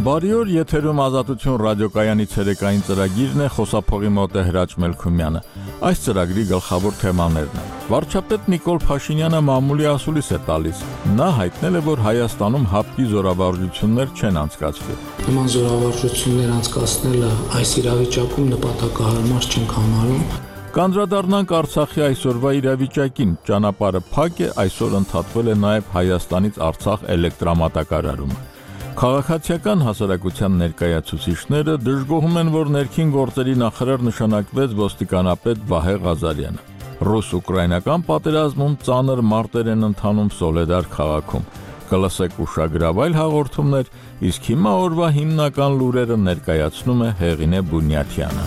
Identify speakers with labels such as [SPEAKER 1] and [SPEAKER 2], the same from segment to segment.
[SPEAKER 1] Բարի օր, եթերում Ազատություն ռադիոկայանի ցերեկային ծրագիրն է, խոսափողի մոտ է Հրաչ Մելքումյանը։ Այս ծրագրի գլխավոր թեմաներն են։ Վարչապետ Նիկոլ Փաշինյանը մամուլի ասուլիս է տալիս։ Նա հայտնել է, որ Հայաստանում հապկի զորավարժություններ չեն անցկացվի։
[SPEAKER 2] Նման զորավարժություններ անցկացնելը այս իրավիճակում նպատակահարմար չենք համարում։
[SPEAKER 1] Կանդրադառնանք Արցախի այսօրվա իրավիճակին։ Ճանապարհը փակ է, այսօր ընդհատվել է նաև Հայաստանից Արցախ էլեկտրամատակարարումը։ Քաղաքացիական հասարակության ներկայացուցիչները դժգոհում են, որ ներքին գործերի նախարար նշանակվեց ոստիկանապետ Վահե Ղազարյանը։ Ռուս-ուկրաինական պատերազմում ծանր մարտեր են ընթանում Սոլեդար քաղաքում։ Կլսեք ուշագրավ այլ հաղորդումներ, իսկ հիմա օրվա հիմնական լուրերը ներկայացնում է Հեղինե Բունյաթյանը։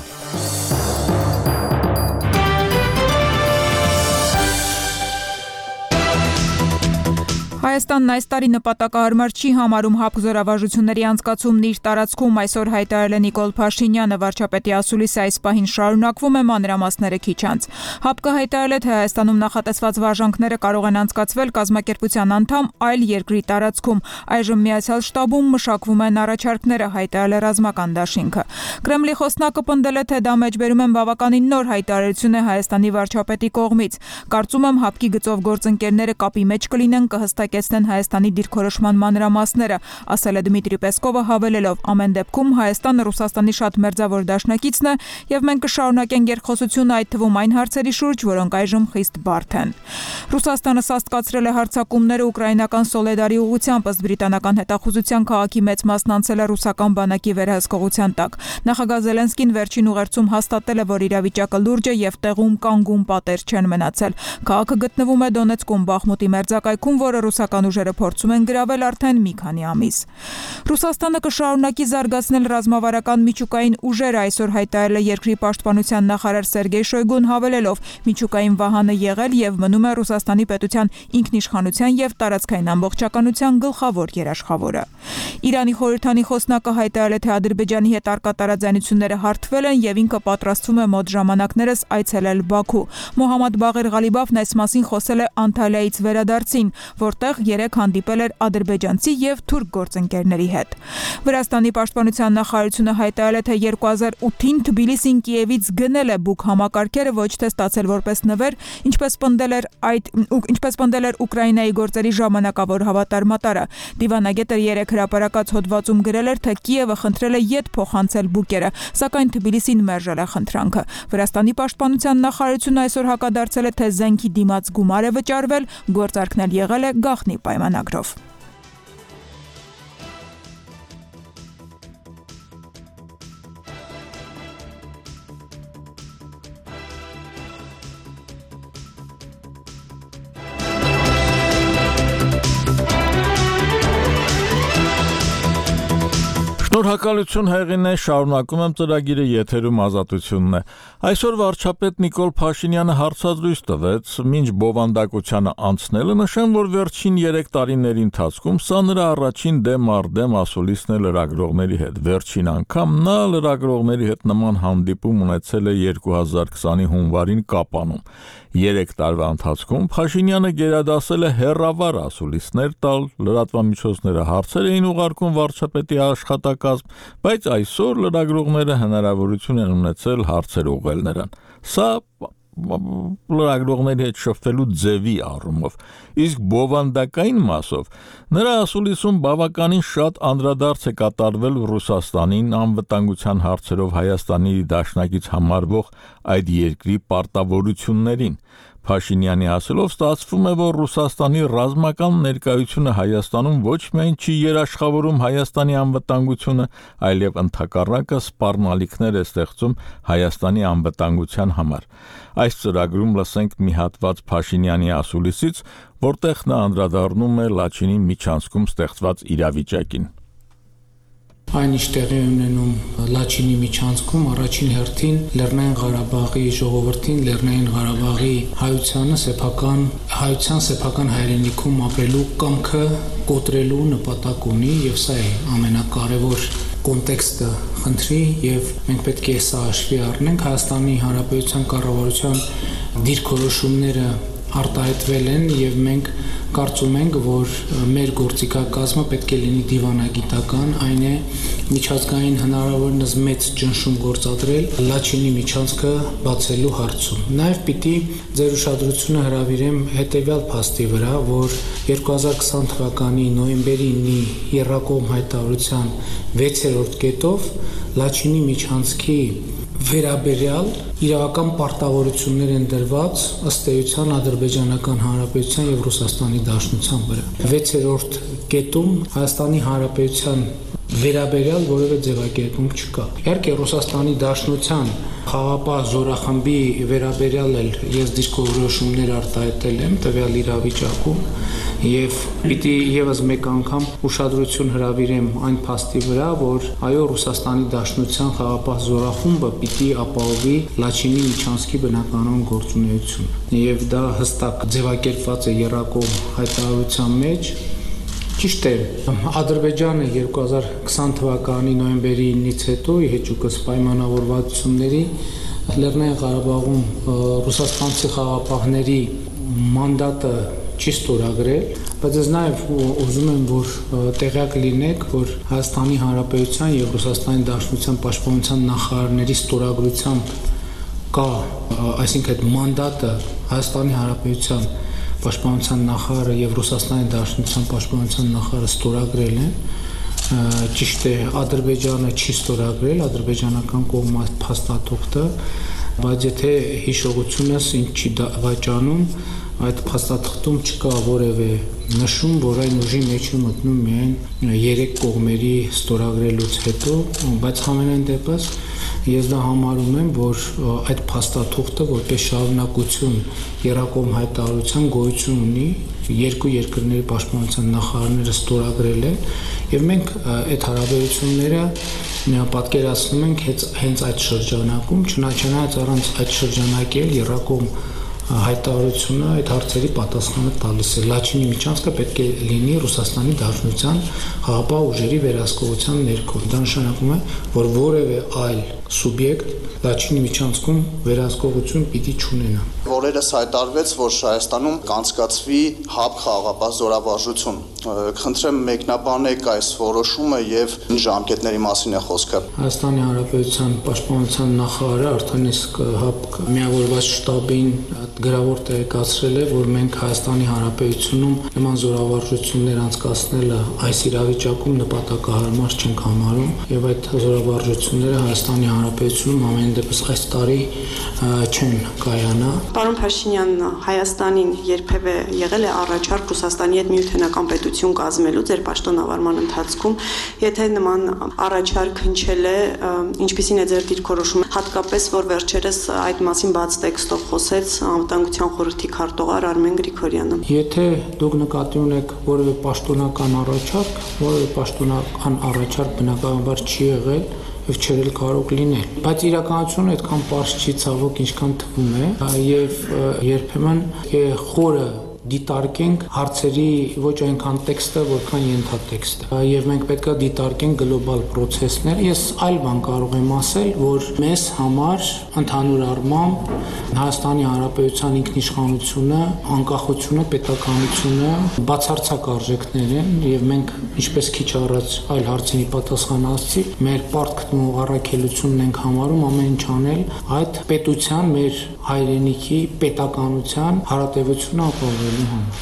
[SPEAKER 3] Հայաստանն այս տարի նպատակահարմար չի համարում հապկ զորավարժությունների անցկացումն իր տարածքում, այսօր հայտարարել է Նիկոլ Փաշինյանը, վարչապետի ասուլիսը այս պահին շարունակվում է, մանրամասները քիչ անց։ ՀԱՊԿ հայտարարել է, թե Հայաստանում նախատեսված վարժանքները կարող են անցկացվել կազմակերպության անդամ այլ երկրի տարածքում։ Այժմ Միացյալ Շտաբում մշակվում են առաջարկները, հայտարարել է ռազմական դաշինքը։ Կրեմլի խոսնակը պնդել է, թե դա մեջբերում են բավականին նոր հայտարարություն է Հայաստանի վարչապետի կողմից։ Կարծում եմ ՀԱՊԿ-ի գծով գործընկերները կապի մեջ կլինեն, կհստակեցնեն Հայաստանի դիրքորոշման մանրամասները, ասել է Դմիտրի Պեսկովը, հավելելով. ամեն դեպքում Հայաստանը Ռուսաստանի շատ մերձավոր դաշնակիցն է եւ մենք կշարունակենք երկխոսությունը այդ թվում այն հարցերի շուրջ, որոնք այժմ խիստ բարդ են։ Ռուսաստանը սաստկացրել է հարձակումները ուկրաինական Սոլեդարի ուղղությամբ, ըստ բրիտանական հետախուզության քաղաքի մեծ մասն անցել է ռուսական բանակի վերահսկողության տակ։ Նախագահ Զելենսկին վերջին ուղերձում հաստատել է, որ իրավիճակը լուրջ է եւ տեղում կանգուն պատեր չեն մնացել։ Քաղաքը գտնվում է Դոնեցկում Բախմուտի մերձակայքում, որը ռուսական ուժերը փորձում են գրավել արդեն մի քանի ամիս։ Ռուսաստանը կշարունակի զարգացնել ռազմավարական միջուկային ուժերը, այսօր հայտարարել է երկրի պաշտպանության նախարար Սերգեյ Շոյգուն, հավելելով. միջուկային վահանը եղել եւ մնում է Ռուսաստանի պետության ինքնիշխանության եւ տարածքային ամբողջականության գլխավոր երաշխավորը։ Իրանի խորհրդանի խոսնակը հայտարարել է, թե Ադրբեջանի հետ առկա տարաձայնությունները հարթվել են եւ ինքը պատրաստվում է մոտ ժամանակներս այցելել Բաքու։ Մոհամմադ Բաղեր Ղալիբաֆն այս մասին խոսել է Անտալիայից վերադարձին, որտեղ երեկ հանդիպել էր ադրբեջանցի եւ թուրք գործընկերների հետ։ Վրաստանի պաշտպանության նախարարությունը հայտարարել է, թե 2008-ին Թբիլիսին Կիևից գնել է բուկ համակարգերը, ոչ թե ստացել որպես նվեր, ինչպես պնդել էր Ուկրաինայի գործերի ժամանակավոր հավատարմատարը։ Դիվանագետը երեկ հրապարակած հոդվածում գրել էր, թե Կիևը խնդրել է ետ փոխանցել բուկերը, սակայն Թբիլիսին մերժել է խնդրանքը։ Վրաստանի պաշտպանության նախարարությունը այսօր հակադարձել է, թե զենքի դիմաց գումար է վճարվել, գործարքն էլ եղել է գաղտնի պայմանագրով։
[SPEAKER 1] Շնորհակալություն Հեղինե, շարունակում եմ ծրագիրը, եթերում Ազատությունն է։ Այսօր վարչապետ Նիկոլ Փաշինյանը հարցազրույց տվեց, մինչ բովանդակությանը անցնելը նշեմ, որ վերջին 3 տարիների ընթացքում սա նրա առաջին դեմ առ դեմ ասուլիսն է լրագրողների հետ։ Վերջին անգամ նա լրագրողների հետ նման հանդիպում ունեցել է 2020-ի հունվարին Կապանում։ 3 տարվա ընթացքում Փաշինյանը գերադասել է հեռավար ասուլիսներ տալ, լրատվամիջոցները հարցեր էին ուղարկում վարչապետի աշխատակազմ, բայց այսօր լրագրողները հնարավորություն են ունեցել հարցեր ուղղել նրան։ Սա լրագրողների հետ շփվելու ձևի առումով, իսկ բովանդակային մասով նրա ասուլիսում բավականին շատ անդրադարձ է կատարվել Ռուսաստանին անվտանգության հարցերով Հայաստանի դաշնակից համարվող այդ երկրի պարտավորություններին։ Փաշինյանի ասելով ստացվում է, որ Ռուսաստանի ռազմական ներկայությունը Հայաստանում ոչ միայն չի երաշխավորում Հայաստանի անվտանգությունը, այլև ընդհակառակը սպառնալիքներ է ստեղծում Հայաստանի անվտանգության համար։ Այս ծրագրում լսենք մի հատված Փաշինյանի ասուլիսից, որտեղ նա անդրադառնում է Լաչինի միջանցքում ստեղծված իրավիճակին։
[SPEAKER 2] Այն ինչ տեղի ունենում Լաչինի միջանցքում առաջին հերթին Լեռնային Ղարաբաղի ժողովրդին, Լեռնային Ղարաբաղի հայության սեփական հայրենիքում ապրելու կամքը կոտրելու նպատակ ունի եւ սա է ամենակարևոր կոնտեքստը խնդրի եւ մենք պետք է սա հաշվի առնենք Հայաստանի Հանրապետության կառավարության դիրքորոշումները արտահայտվել են եւ մենք կարծում ենք, որ մեր գործիքակազմը պետք է լինի դիվանագիտական, այն է միջազգային հնարավորինս մեծ ճնշում գործադրել Լաչինի միջանցքը բացելու հարցում։ Նաև պիտի ձեր ուշադրությունը հրավիրեմ հետևյալ փաստի վրա, որ 2020 թվականի նոյեմբերի 9-ի եռակողմ հայտարարության 6-րդ կետով Լաչինի միջանցքի վերաբերյալ իրավական պարտավորություններ են դրված ըստ էության Ադրբեջանական Հանրապետության եւ Ռուսաստանի Դաշնության վրա։ 6-րդ կետում Հայաստանի Հանրապետության վերաբերյալ որևէ ձևակերպում չկա։ Իհարկե Ռուսաստանի Դաշնության խաղապահ զորախմբի վերաբերյալ էլ ես դիրքորոշումներ արտահայտել եմ տվյալ իրավիճակում եւ պիտի եւս մեկ անգամ ուշադրություն հրավիրեմ այն փաստի վրա, որ այո Ռուսաստանի Դաշնության խաղապահ զորախումբը պիտի ապահովի Լաչինի միջանցքի բնականon գործունեությունը եւ դա հստակ ձևակերպված է եռակողմ հայտարարության մեջ։ Ճիշտ է, Ադրբեջանը 2020 թվականի նոյեմբերի 9-ից հետո իհեճուկս պայմանավորվածությունների Լեռնային Ղարաբաղում ռուսաստանցի խաղապահների մանդատը չի ստորագրել, բայց ես նաև ուզում եմ, որ տեղյակ լինեք, որ Հայաստանի Հանրապետության եւ Ռուսաստանի Դաշնության պաշտպանության նախարարների ստորագրությամբ կա, այսինքն այդ մանդատը Հայաստանի Հանրապետության պաշտպանության նախարարը եւ Ռուսաստանի Դաշնության պաշտպանության նախարարը ստորագրել են։ Ճիշտ է, Ադրբեջանը չի ստորագրել, ադրբեջանական կողմը փաստաթուղթը, բայց եթե հիշողությունս ինձ չի վաճանում, այդ փաստաթղթում չկա որևէ նշում, որ այն ուժի մեջ է մտնում միայն 3 կողմերի ստորագրելուց հետո, բայց համենայն դեպս ես դա համարում եմ, որ այդ փաստաթուղթը որպես շարունակություն եռակողմ հայտարարության գոյություն ունի, երկու երկրների պաշտպանության նախարարները ստորագրել են եւ մենք այդ հարաբերությունները պատկերացնում ենք հենց այդ շրջանակում, չնայած առանց այդ շրջանակի եռակողմ հայտարարությունը այդ հարցերի պատասխանը տալիս է։ Լաչինի միջանցքը պետք է լինի Ռուսաստանի Դաշնության խաղապահ ուժերի վերահսկողության ներքո։ Դա նշանակում է, որ որևէ այլ սուբյեկտ Լաչինի միջանցքում վերահսկողություն պիտի չունենա։
[SPEAKER 4] Օրերս հայտարարվեց, որ Հայաստանում կանցկացվի ՀԱԲ խաղապահ զորավարժություն։ Խնդրեմ մեկնաբանեք այս որոշումը եւ ժամկետների մասին է խոսքը։
[SPEAKER 2] Հայաստանի Հանրապետության պաշտպանության նախարարը արդեն իսկ ՀԱԲ միավորված շտաբին գրավոր տեղեկացրել է, որ մենք Հայաստանի Հանրապետությունում նման զորավարժություններ անցկացնելը այս իրավիճակում նպատակահարմար չենք համարում եւ այդ զորավարժությունները Հայաստանի Հանրապետությունում ամեն դեպս այս տարի չեն կայանա։
[SPEAKER 5] Պարոն Փաշինյան, Հայաստանին երբևէ եղել է առաջարկ Ռուսաստանի հետ միութենական պետություն կազմելու ձեր պաշտոնավարման ընթացքում, եթե նման առաջարկ հնչել է, ինչպիսին է ձեր դիրքորոշումը, հատկապես որ վերջերս այդ մասին բաց տեքստով խոսեց Անվտանգության խորհրդի քարտուղար Արմեն Գրիգորյանը։
[SPEAKER 2] Եթե դուք նկատի ունեք որևէ պաշտոնական առաջարկ բնականաբար չի եղել եւ չերել կարող լինել, բայց իրականությունը այդքան պարզ չի ցավոք, ինչքան թվում է, եւ երբեմն խորը դիտարկենք հարցերի ոչ այնքան տեքստը, որքան ենթատեքստը։ Եվ մենք պետք է դիտարկենք գլոբալ process-ներ։ Ես այլ բան կարող եմ ասել, որ մեզ համար ընդհանուր առմամբ Հայաստանի Հանրապետության ինքնիշխանությունը, անկախությունը, պետականությունը բացարձակ արժեքներ են, եւ մենք ինչպես քիչ առաջ այլ հարցերի պատասխանացի, մեր պարտքն ու առաքելությունն ենք համարում ամեն ինչ անել այդ պետության, մեր հայրենիքի պետականության հարատևությունը ապահովելու համար։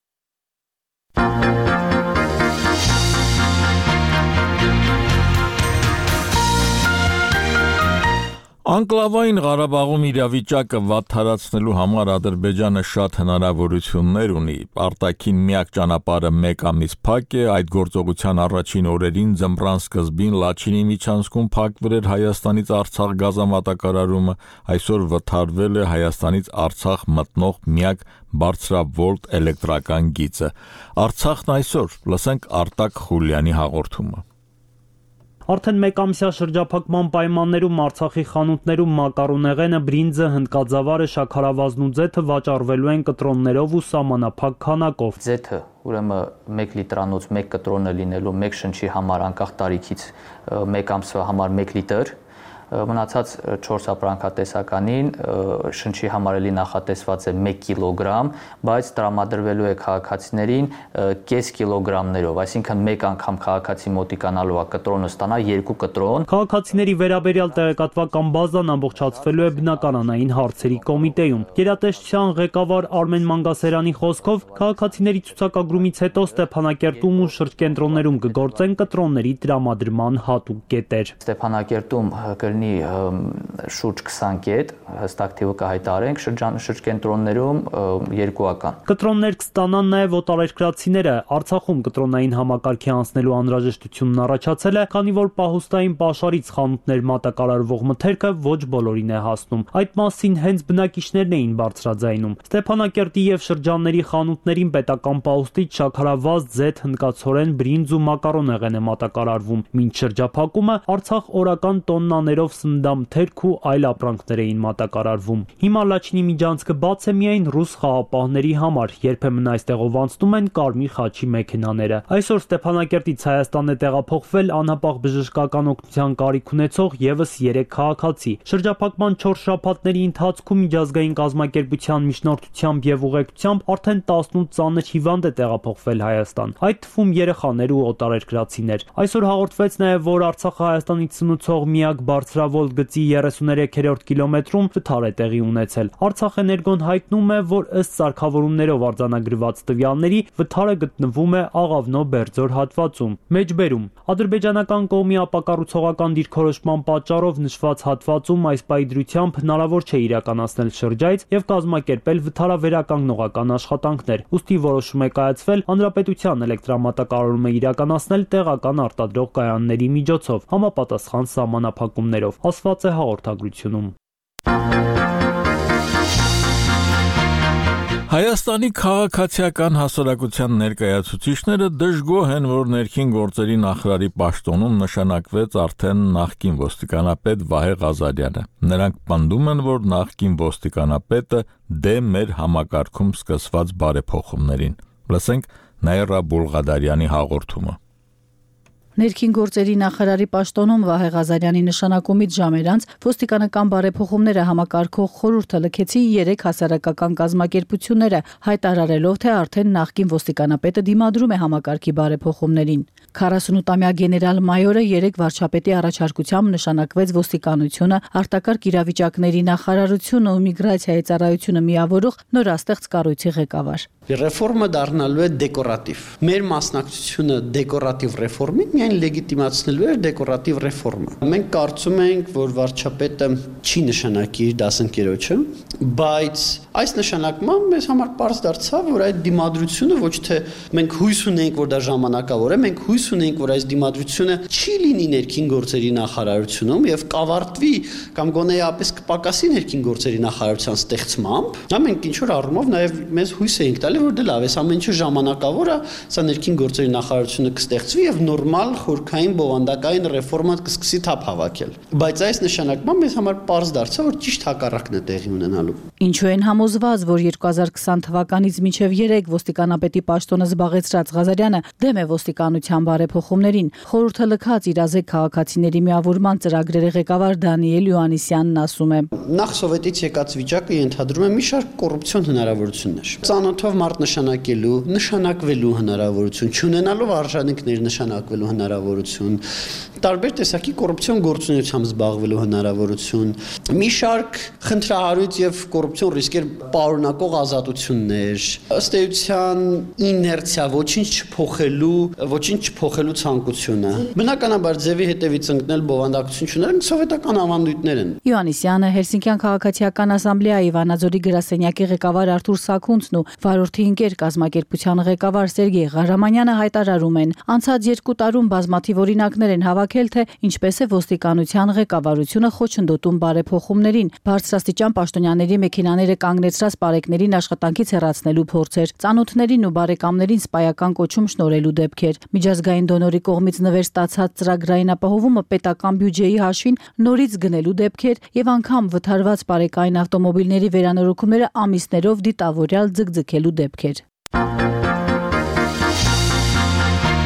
[SPEAKER 1] Անկլավային Ղարաբաղում իրավիճակը վատթարացնելու համար Ադրբեջանը շատ հնարավորություններ ունի։ Արտաքին միակ ճանապարհը մեկ ամիս փակ է, այդ գործողության առաջին օրերին ձմռան սկզբին Լաչինի միջանցքում փակվել էր Հայաստանից Արցախ գազամատակարարումը, այսօր վթարվել է Հայաստանից Արցախ մտնող միակ բարձրավոլտ էլեկտրական գիծը։ Արցախն այսօր, լսենք Արտակ Խուլյանի հաղորդումը։
[SPEAKER 6] Արդեն մեկ ամսյա շրջափակման պայմաններում Արցախի խանութներում մակարոնեղենը, բրինձը, հնդկաձավարը, շաքարավազն ու ձեթը վաճառվելու են կտրոններով ու սահմանափակ քանակով։
[SPEAKER 7] Ձեթը, ուրեմն 1 լիտրանոց 1 կտրոնը լինելու 1 շնչի համար անկախ տարիքից 1 ամսվա համար 1 լիտր, մնացած 4 ապրանքատեսականին շնչի համարելի նախատեսված է 1 կիլոգրամ, բայց տրամադրվելու է քաղաքացիներին կես կիլոգրամներով, այսինքն մեկ անգամ քաղաքացի մոտիկանալու է կտրոնը ստանա 2 կտրոն։
[SPEAKER 6] Քաղաքացիների վերաբերյալ տեղեկատվական բազան ամբողջացվելու է բնականանային հարցերի կոմիտեում։ Գերատեսչության ղեկավար Արմեն Մանգասերյանի խոսքով քաղաքացիների ցուցակագրումից հետո Ստեփանակերտում ու շրջկենտրոններում կգործեն կտրոնների տրամադրման հատուկ կետեր։
[SPEAKER 7] Ստեփանակերտում կլինի շուրջ 20 կետ, հստակ թիվը կհայտարարենք, շրջկենտրոններում 2-ական։
[SPEAKER 6] Կտրոններ կստանան նաև օտարերկրացիները։ Արցախում կտրոնային համակարգի անցնելու անհրաժեշտությունն առաջացել է, քանի որ պահուստային պաշարից խանութներ մատակարարվող մթերքը ոչ բոլորին է հասնում։ Այդ մասին հենց բնակիչներն էին բարձրաձայնում։ Ստեփանակերտի եւ շրջանների խանութներին պետական պահուստից շաքարավազ, ձեթ, հնդկացորեն, բրինձ ու մակարոնեղեն է մատակարարվում։ Մինչ շրջափակումը Արցախ օրական տոննաներով սննդամթերք ու այլ ապրանքներ էին մատակարարվում։ Հիմա Լաչինի միջանցքը բաց է միայն ռուս խաղապահների համար, երբեմն այստեղով անցնում են կարմիր խաչի մեքենաները։ Այսօր Ստեփանակերտից Հայաստան է տեղափոխվել անհապաղ բժշկական օգնության կարիք ունեցող եւս 3 քաղաքացի։ Շրջափակման 4 շաբաթների ընթացքում միջազգային կազմակերպության միջնորդությամբ եւ ուղեկցությամբ արդեն 18 ծանր հիվանդ է տեղափոխվել Հայաստան, այդ թվում երեխաներ ու օտարերկրացիներ։ Այսօր հաղորդվեց նաեւ, որ Արցախը Հայաստանից սնուցող միակ բարձրավոլտ գծի 33-րդ կիլոմետրում վթար է տեղի ունեցել։ Արցախ էներգոն հայտնում է, որ ըստ սարքավորումներով արձանագրված տվյալների վթարը գտնվում է Աղավնո Բերձոր հատվածում։ Մեջբերում ադրբեջանական կողմի ապակառուցողական դիրքորոշման պատճառով նշված հատվածում այս պայդրությամբ հնարավոր չէ իրականացնել շրջայց եւ կազմակերպել վթարավերականգնողական աշխատանքներ։ Ուստի որոշում է կայացվել հանրապետության էլեկտրամատակարարումը իրականացնել տեղական արտադրող կայանների միջոցով, համապատասխան սահմանափակումներով, ասված է հաղորդագրությունում։
[SPEAKER 1] Հայաստանի քաղաքացիական հասարակության ներկայացուցիչները դժգոհ են, որ ներքին գործերի նախարարի պաշտոնում նշանակվեց արդեն նախկին ոստիկանապետ Վահե Ղազարյանը։ Նրանք պնդում են, որ նախկին ոստիկանապետը դեմ էր համակարգում սկսված բարեփոխումներին։ Լսենք Նաիրա Բուլղադարյանի հաղորդումը։
[SPEAKER 8] Ներքին գործերի նախարարի պաշտոնում Վահե Ղազարյանի նշանակումից ժամեր անց ոստիկանական բարեփոխումները համակարգող խորհուրդը լքեցի 3 հասարակական կազմակերպությունները, հայտարարելով, թե արդեն նախկին ոստիկանապետը դիմադրում է համակարգի բարեփոխումներին։ 48-ամյա գեներալ-մայորը 3 վարչապետի առաջարկությամբ նշանակվեց ոստիկանությունը, արտակարգ իրավիճակների նախարարությունը ու միգրացիայի ծառայությունը միավորող նորաստեղծ կառույցի ղեկավար։
[SPEAKER 9] Ռեֆորմը դառնալու է դեկորատիվ։ Մեր մասնակցությունը դեկորատիվ ռեֆորմին միայն լեգիտիմացնելու է դեկորատիվ ռեֆորմը։ Մենք կարծում ենք, որ վարչապետը չի նշանակի իր դասընկերոջը, բայց այս նշանակմամբ մեզ համար պարզ դարձավ, որ այդ դիմադրությունը ոչ թե մենք հույս ունենք, որ դա ժամանակավոր է, մենք հույս ունենք, որ այս դիմադրությունը չի լինի ներքին գործերի նախարարությունում եւ կավարտվի կամ գոնեապես կպակասի ներքին գործերի նախարարության ստեղծմամբ։ Դա մենք ինչ որ առումով նաեւ մեզ հույս էինք տալի, որ դե լավ, այս ամեն ինչը ժամանակավոր է, սա ներքին գործերի նախարարությունը կստեղծվի եւ նորմալ խորքային բովանդակային ռեֆորմա կսկսի թափ հավաքել։ Բայց այս նշանակմամբ մեզ համար պարզ դարձավ, որ ճիշտ հակառակն է տեղի ունենալու։
[SPEAKER 8] Ինչու են համոզված, որ 2020 թվականից մինչև 3 ոստիկանապետի պաշտոնը զբաղեցրած Ղազարյանը դեմ է ոստիկանության բարեփոխումներին, խորհուրդը լքած իրազեկ քաղաքացիների միավորման ծրագրերի ղեկավար Դանիել Յուանիսյանն ասում է.
[SPEAKER 9] Նախ սովետից եկած վիճակը ենթադրում է մի շարք կոռուպցիոն հնարավորություններ։ Ծանոթով մարդ նշանակելու, նշանակվելու հնարավորություն, չունենալով արժանինքներ նշանակվելու հնարավորություն, տարբեր տեսակի կոռուպցիոն գործունեությամբ զբաղվելու հնարավորություն, մի շարք խնդրահարույց եւ կոռուպցիոն ռիսկեր պարունակող ազատություններ, ըստ էության իներցիա, ոչինչ չփոխելու ցանկությունը։ Բնականաբար ձևի հետևից ընկնել բովանդակություն չունեն սովետական ավանդույթներ են։
[SPEAKER 8] Յուանիսյանը, Հելսինկյան քաղաքացիական ասամբլեայի Վանաձորի գրասենյակի ղեկավար Արթուր Սաքունցն ու վարորդի ընկեր կազմակերպության ղեկավար Սերգեյ Ղարամանյանը հայտարարում են. անցած 2 տարում բազմաթիվ օրինակներ են հավաքել, թե ինչպես է ոստիկանության ղեկավարությունը խոչընդոտում բարեփոխումներին, բարձրաստիճան պաշտոնյաների մեքենաները կանգնեցրած պարեկներին աշխատանքից հեռացնելու փորձեր, ծանոթներին ու բարեկամներին սպայական կոչում շնորհելու դեպքեր, միջազգային դոնորի կողմից նվեր ստացած ծրագրային ապահովումը պետական բյուջեի հաշվին նորից գնելու դեպքեր եւ անգամ վթարված պարեկային ավտոմոբիլների վերանորոգումները ամիսներով դիտավորյալ ձգձգելու դեպքեր։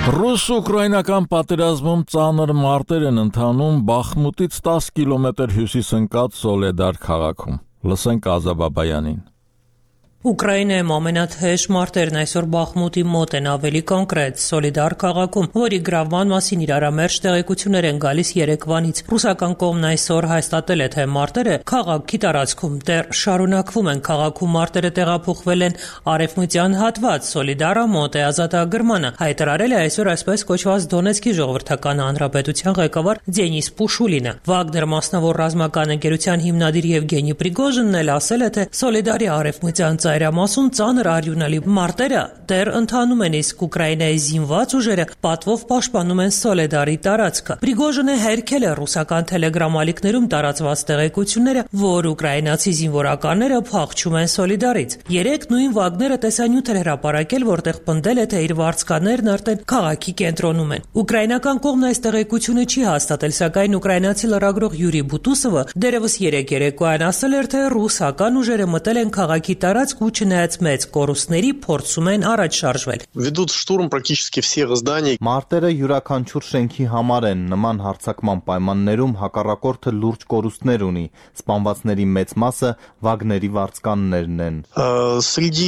[SPEAKER 1] Ռուս-ուկրաինական պատերազմում ծանր մարտեր են ընթանում Բախմուտից 10 կիլոմետր հյուսիս ընկած Սոլեդար քաղաքում։ Լսենք Ազաբաբայանին։
[SPEAKER 10] Ուկրաինայում ամենաթեժ մարտերն այսօր Բախմուտի մոտ են, ավելի կոնկրետ Սոլիդար քաղաքում, որի գրավման մասին իրարամերժ տեղեկություններ են գալիս երեկվանից։ Ռուսական կողմն այսօր հաստատել է, թե մարտերը քաղաքի տարածքում դեռ շարունակվում են։ Քաղաքում մարտերը տեղափոխվել են արևմտյան հատված, Սոլիդարը մոտ է ազատագրմանը, հայտարարել է այսօր այսպես կոչված Դոնեցկի ժողովրդական հանրապետության ղեկավար Դենիս Պուշուլինը։ Վագներ մասնավոր ռազմական ընկերության հիմնադիր Եվգենի Պրիգոժինն էլ ասել է, թե Սոլիդարի արևմտյան ծայրամասում ծանր արյունալի մարտերը դեռ ընթանում են, իսկ Ուկրաինայի զինված ուժերը պատվով պաշտպանում են Սոլեդարի տարածքը։ Պրիգոժինը հերքել է ռուսական թելեգրամ ալիքներում տարածված տեղեկությունները, որ ուկրաինացի զինվորականները փախչում են Սոլիդարից։ Երեկ նույն Վագները տեսանյութ էր հրապարակել, որտեղ պնդել է, թե իր վարձկաններն արդեն քաղաքի կենտրոնում են։ Ուկրաինական կողմն այս տեղեկությունը չի հաստատել, սակայն ուկրաինացի լրագրող Յուրի Բուտուսովը դերևս երեկ երեկոյան ասել էր, թե ռուսական ուժերը մտել են քաղաքի տարածք ու չնայած մեծ կորուստների փորձում են առաջ շարժվել։
[SPEAKER 11] Ведут штурм практически всех зданий.
[SPEAKER 12] Մարտերը յուրաքանչյուր շենքի համար են, նման հարձակման պայմաններում հակառակորդը լուրջ կորուստներ ունի, սպանվածների մեծ մասը Վագների վարձկաններն են։
[SPEAKER 11] Среди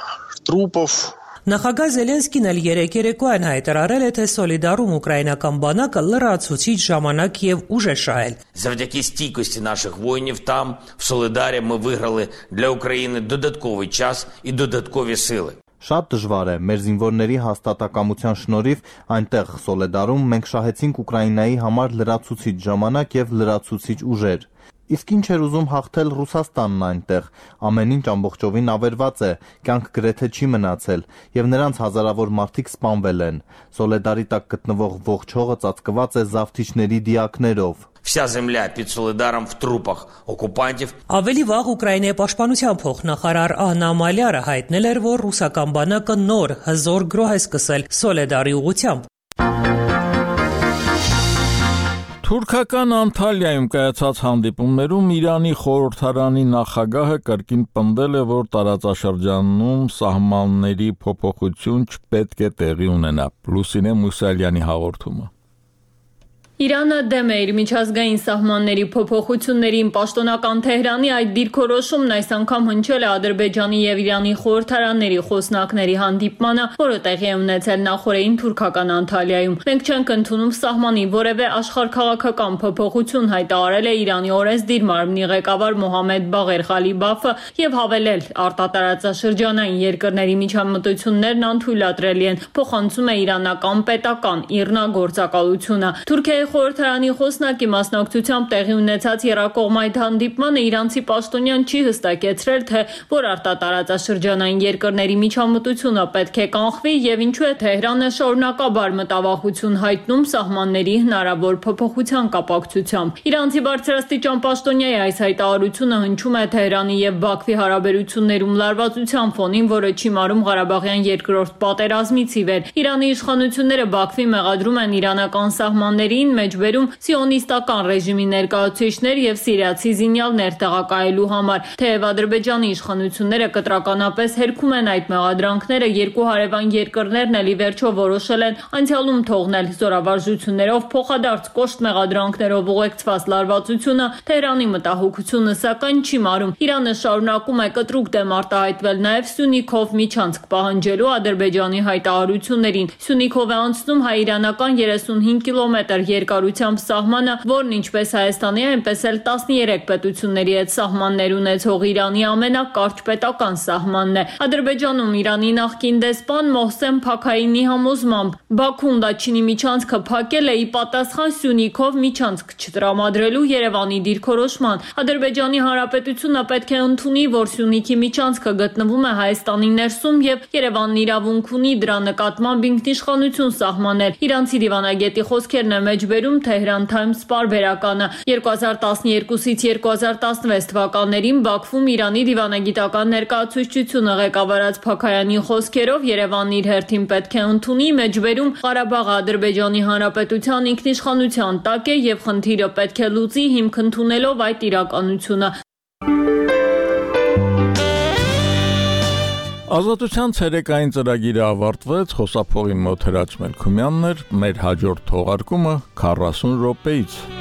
[SPEAKER 11] трупов
[SPEAKER 10] Նախագահ Զելենսկին էլ երեկ երեկոյան հայտարարել է, թե Սոլիդարում ուկրաինական բանակը լրացուցիչ ժամանակ եւ ուժ է շահել։
[SPEAKER 13] Завдяки стійкості наших воїнів там, в Солидарі, ми виграли для України додатковий час і додаткові сили.
[SPEAKER 12] Շատ դժվար է, մեր զինվորների հաստատակամության շնորհիվ այնտեղ Սոլեդարում մենք շահեցինք Ուկրաինայի համար լրացուցիչ ժամանակ եւ լրացուցիչ ուժեր։ Իսկ ինչ էր ուզում հաղթել Ռուսաստանն այնտեղ, ամեն ինչ ամբողջովին ավերված է, կյանք գրեթե չի մնացել, եւ նրանց հազարավոր մարդիկ սպանվել են։ Սոլեդարի տակ գտնվող ողջ հողը ծածկված է զավթիչների դիակներով։
[SPEAKER 13] Вся земля під Солидаром в трупах окупантів.
[SPEAKER 10] Ավելի վաղ Ուկրաինայի պաշտպանության փոխնախարար Աննա Մալյարը հայտնել էր, որ ռուսական բանակը նոր հզոր գրոհ է սկսել Սոլեդարի ուղղությամբ։
[SPEAKER 1] Թուրքական Անտալիայում կայացած հանդիպումներում Իրանի խորհրդարանի նախագահը կրկին պնդել է, որ տարածաշրջանում սահմանների փոփոխություն չպետք է տեղի ունենա։ Լուսինե Մուսալյանի հաղորդումը։
[SPEAKER 14] Իրանը դեմ է իր միջազգային սահմանների փոփոխություններին, պաշտոնական Թեհրանի այդ դիրքորոշումն այս անգամ հնչել է Ադրբեջանի եւ Իրանի խորհրդարանների խոսնակների հանդիպմանը, որը տեղի է ունեցել նախորդին թուրքական Անտալիայում։ Մենք չենք ընդունում սահմանի որևէ աշխարհքաղաքական փոփոխություն, հայտարարել է Իրանի օրենսդիր մարմնի ղեկավար Մոհամմեդ Բաղեր Ղալիբաֆը եւ հավելել, արտատարածաշրջանային երկրների միջամտություններն անթույլատրելի են, փոխանցում է իրանական պետական ԻՌՆԱ գործակալությունը։ Թուրքիայի խորհրդարանի խոսնակի մասնակցությամբ տեղի ունեցած եռակողմ այդ հանդիպմանը իրանցի պաշտոնյան չի հստակեցրել, թե որ արտատարածաշրջանային երկրների միջամտությունը պետք է կանխվի եւ ինչու է Թեհրանը շարունակաբար մտավախություն հայտնում սահմանների հնարավոր փոփոխության կապակցությամբ։ Իրանցի բարձրաստիճան պաշտոնյայի այս հայտարարությունը հնչում է Թեհրանի եւ Բաքվի հարաբերություններում լարվածության ֆոնին, որը չիմարում Ղարաբաղյան երկրորդ պատերազմից ի վեր։ Իրանի իշխանությունները Բաքվի մեղադրում են իրանական սահմաններին մեջբերում սիոնիստական ռեժիմի ներկայացուցիչներ եւ սիրիացի զինյալներ տեղակայելու համար, թեև Ադրբեջանի իշխանությունները կտրականապես հերքում են այդ մեղադրանքները, երկու հարևան երկրներն էլ ի վերջո որոշել են անցյալում թողնել զորավարժություններով փոխադարձ կոշտ մեղադրանքներով ուղեկցված լարվածությունը, Թեհրանի մտահոգությունը սակայն չի մարում։ Իրանը շարունակում է կտրուկ դեմ արտահայտվել նաեւ Սյունիքով միջանցք պահանջելու Ադրբեջանի հայտարարություններին։ Սյունիքով է անցնում հայ-իրանական 35 կիլոմետր երկարությամբ սահմանը, որն ինչպես Հայաստանի, այնպես էլ 13 պետությունների հետ սահմաններ ունեցող Իրանի ամենակարճ պետական սահմանն է։ Ադրբեջանում Իրանի նախկին դեսպան Մոհսեն Փաքայինի համոզմամբ Բաքուն Լաչինի միջանցքը փակել է ի պատասխան Սյունիքով միջանցք չտրամադրելու Երևանի դիրքորոշման։ Ադրբեջանի Հանրապետությունը պետք է ընդունի, որ Սյունիքի միջանցքը գտնվում է Հայաստանի ներսում եւ Երևանն իրավունք ունի դրա նկատմամբ ինքնիշխանություն սահմանել։ Իրանցի դիվանագետի խոսքերն է մեջբերում Tehran Times պարբերականը 2012-ից 2016 թվականներին Բաքվում Իրանի դիվանագիտական ներկայացուցչությունը ղեկավարած Փաքայանի խոսքերով Երևանն իր հերթին պետք է ընդունի մեջբերում Ղարաբաղը Ադրբեջանի Հանրապետության ինքնիշխանության տակ է եւ խնդիրը պետք է լուծի հիմք ընդունելով այդ իրականությունը։
[SPEAKER 1] Ազատության ցերեկային ծրագիրը ավարտվեց, խոսափողի մոտ Հրաչ Մելքումյանն էր, մեր հաջորդ թողարկումը 40 րոպեից։